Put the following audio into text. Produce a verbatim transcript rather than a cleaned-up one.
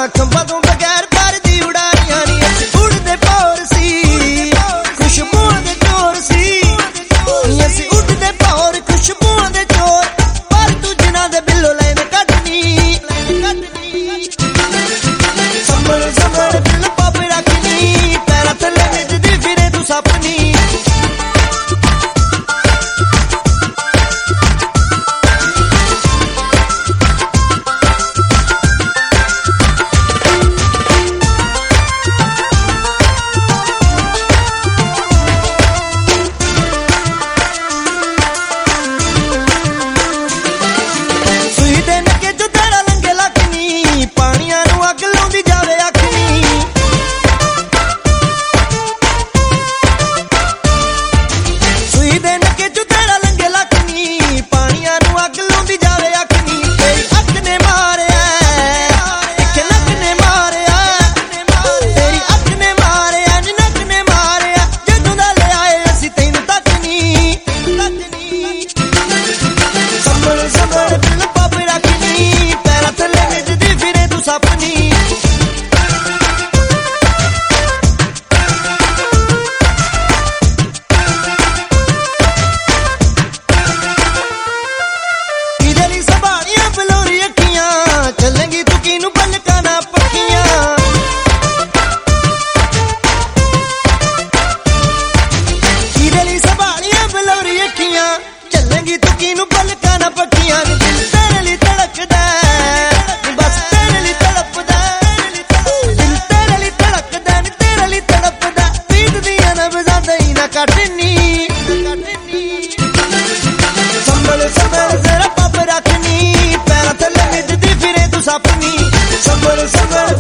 खंबा तो बगैर पर दी उड़ानियां नी उड़दे पौर सी खुशबूआं दे चोर सी असी उड़दे पौर खुशबूआं दे चोर पर तू जिन्हां दे बिल्लो लैन कटनी संभल संभल बिल पाप रखनी पैरां थल्ले मिटदी फिरे तू सपनी चलेंगी तू किनू पलकाना पक्कियां हीरे संभालियां बलौरी अखियां चलेंगी तू किनू पलकाना पक्कियां दिल तेरे लिए धड़कदा बस तेरे लिए तड़पदा दिल तेरे लिए धड़कदा नी तेरे लिए तड़पदा प्रीत दियां नब्ज़ां दई ना कटनी संभल संभल जरा पाप रखनी पैरां थल्ले मिटदी फिरे तू सपनी संभल संभल